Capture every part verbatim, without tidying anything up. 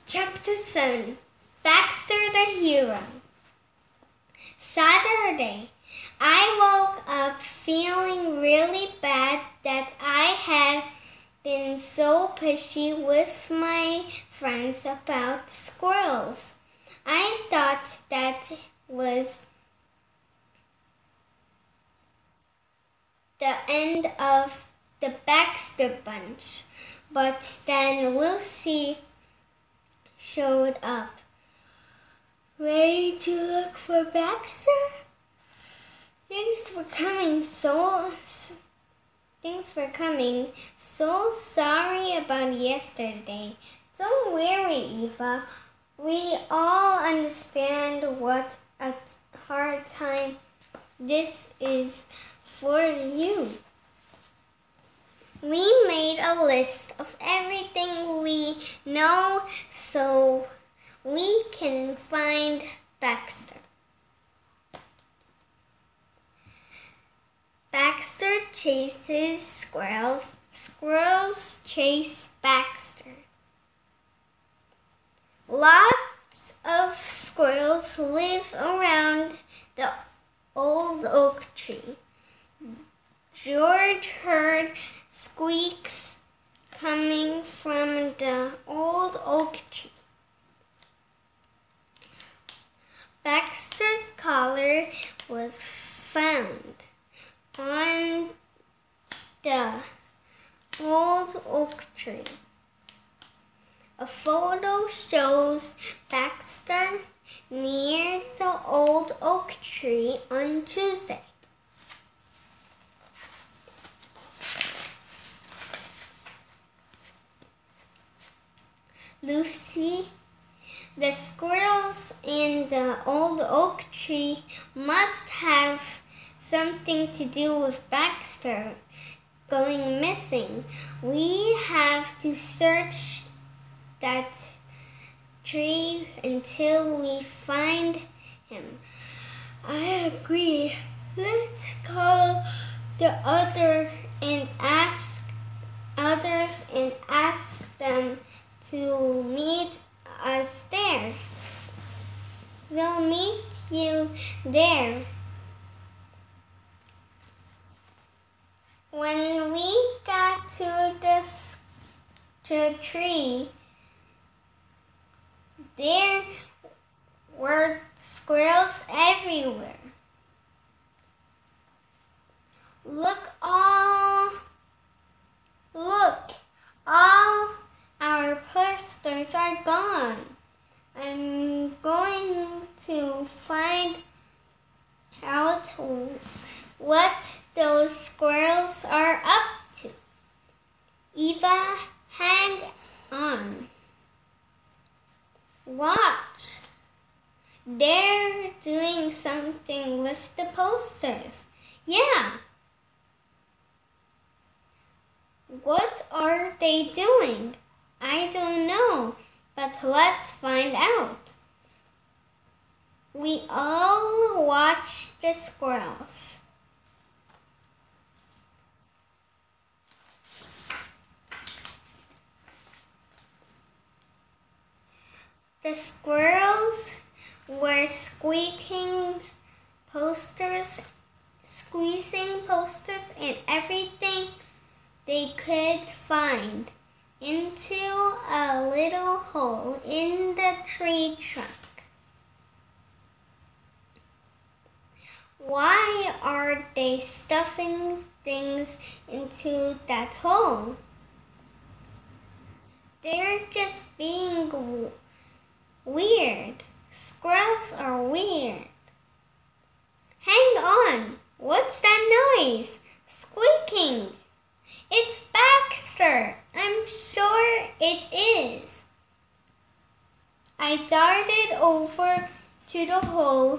Chapter seven Baxter the Hero. Saturday. I woke up feeling really bad that I had been so pushy with my friends about the squirrels. I thought that was the end of the Baxter bunch, but then Lucy showed up. Ready to look for Baxter? Thanks for coming so Thanks for coming. So sorry about yesterday. Don't worry, Eva. We all understand what a hard time this is for you. We made a list of everything we know so we can find Baxter. Baxter chases squirrels. Squirrels chase Baxter. Lots of squirrels live around the old oak tree. George heard squeaks coming from the old oak tree. Baxter's collar was found on the old oak tree. A photo shows Baxter near the old oak tree on Tuesday. Lucy, the squirrels in the old oak tree must have something to do with Baxter going missing. We have to search that tree until we find him. I agree. Let's call the other and ask others and ask them to meet us there. We'll meet you there. When we got to the, to the tree, there were squirrels everywhere. Look all, look, all our posters are gone. I'm going to find out what those squirrels are up to. Eva, hang on. Watch. They're doing something with the posters. Yeah. What are they doing? I don't know, but let's find out. We all watch the squirrels. The squirrels were squeaking posters, squeezing posters and everything they could find into a little hole in the tree trunk. Why are they stuffing things into that hole? They're just being weird. Squirrels are weird. Hang on. What's that noise? Squeaking. It's Baxter. I'm sure it is. I darted over to the hole.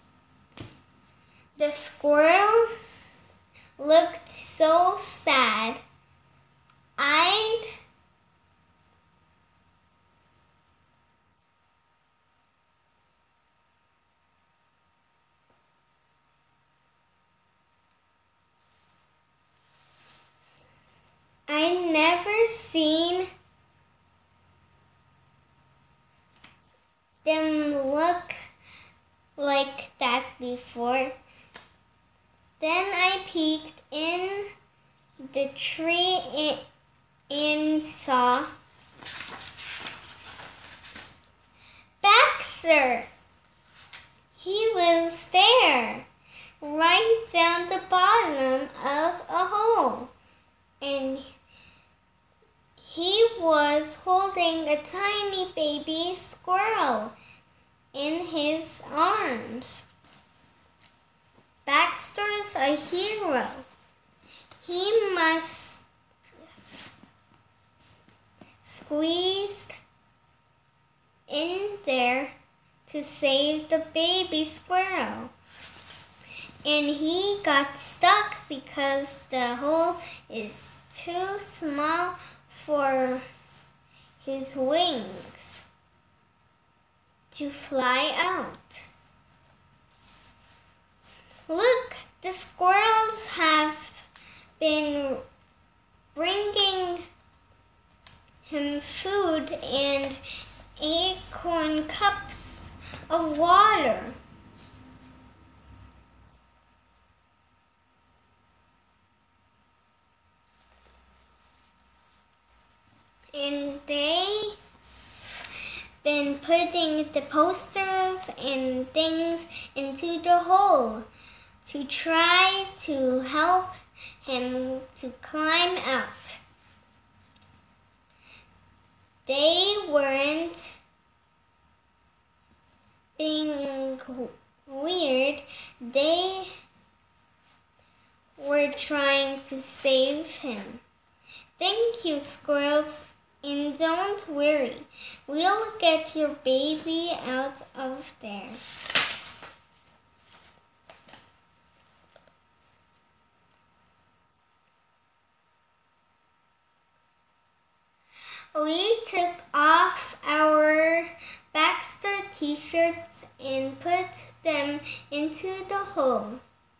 The squirrel looked so sad. I'd I never seen them look like that before. Then I peeked in the tree and saw Baxter. He was there, right down the bottom of a hole, and he was holding a tiny baby squirrel in his arms. Baxter's a hero. He must squeezed in there to save the baby squirrel. And he got stuck because the hole is too small for his wings to fly out. Look, the squirrels have been bringing him food and acorn cups of water. And they've been putting the posters and things into the hole to try to help him to climb out. They weren't being weird. They were trying to save him. Thank you, squirrels. And don't worry, we'll get your baby out of there. We took off our Baxter t-shirts and put them into the hole.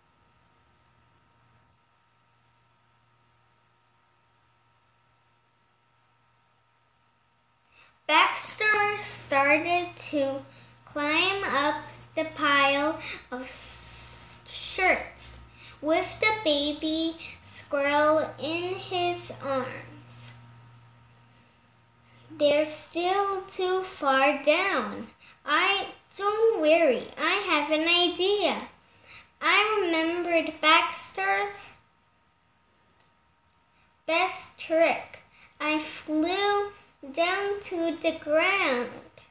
Baxter started to climb up the pile of shirts with the baby squirrel in his arms. They're still too far down. I don't worry, I have an idea. I remembered Baxter's best trick. I flew down to the ground,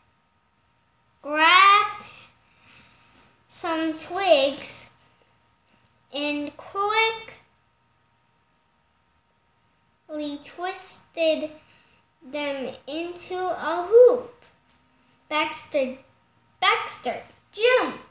grabbed some twigs, and quickly twisted them into a hoop. Baxter, Baxter, jump!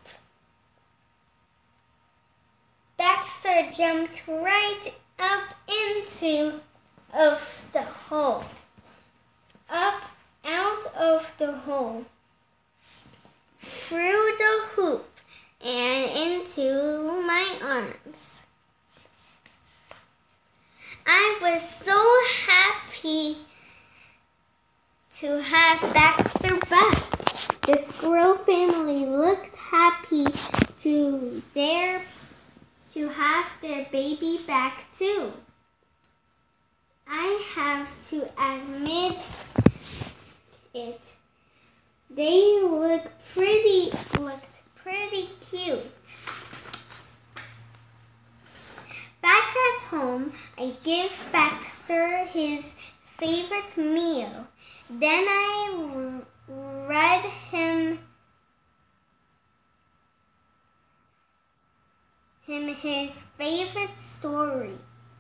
Baxter jumped right up into of the hole. Up out of the hole, through the hoop, and into my arms. I was so happy to have Baxter back. The squirrel family looked happy to their to have their baby back too. I have to admit it. They look pretty looked pretty cute. Back at home, I give Baxter his favorite meal. Then I read him him his favorite story.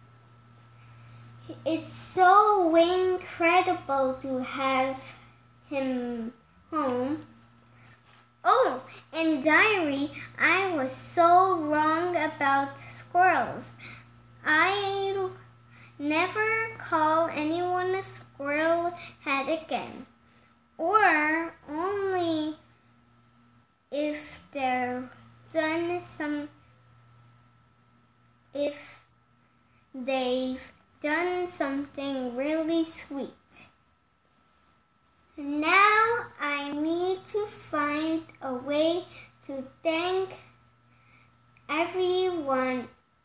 It's so incredible to have him home. Oh, and diary, I was so wrong about squirrels. I'll never call anyone a squirrel head again. Or only if they're done some if they've done something really sweet. Now I need to find a way to thank everyone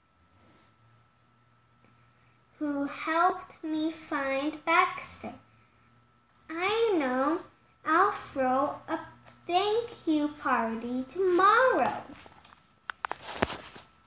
who helped me find Baxter. I know I'll throw a thank you party tomorrow.